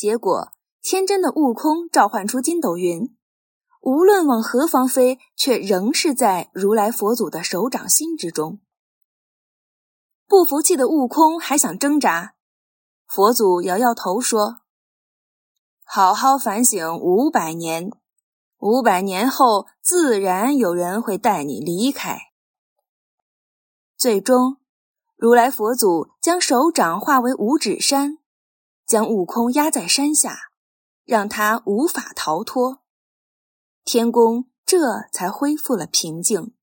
结果天真的悟空召唤出筋斗云，无论往何方飞，却仍是在如来佛祖的手掌心之中。不服气的悟空还想挣扎，佛祖摇摇头说：好好反省500年，500年后自然有人会带你离开。最终，如来佛祖将手掌化为五指山，将悟空压在山下，让他无法逃脱。天宫这才恢复了平静。